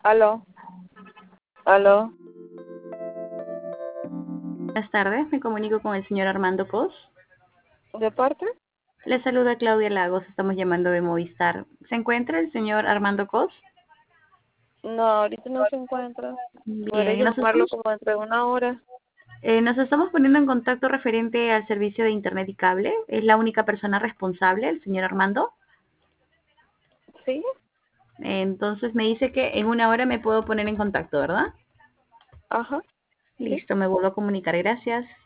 Aló, aló, Buenas tardes, me comunico con el señor Armando Cos. ¿de parte? Le saluda Claudia Lagos, estamos llamando de Movistar. ¿Se encuentra el señor Armando Cos? No, ahorita no se encuentra. ¿Podré Bien, llamarlo como entre una hora? nos estamos poniendo en contacto referente al servicio de Internet y cable. ¿Es la única persona responsable, el señor Armando? ¿Sí? Entonces me dice que en una hora me puedo poner en contacto, ¿verdad? Ajá, sí. Listo, me vuelvo a comunicar, gracias.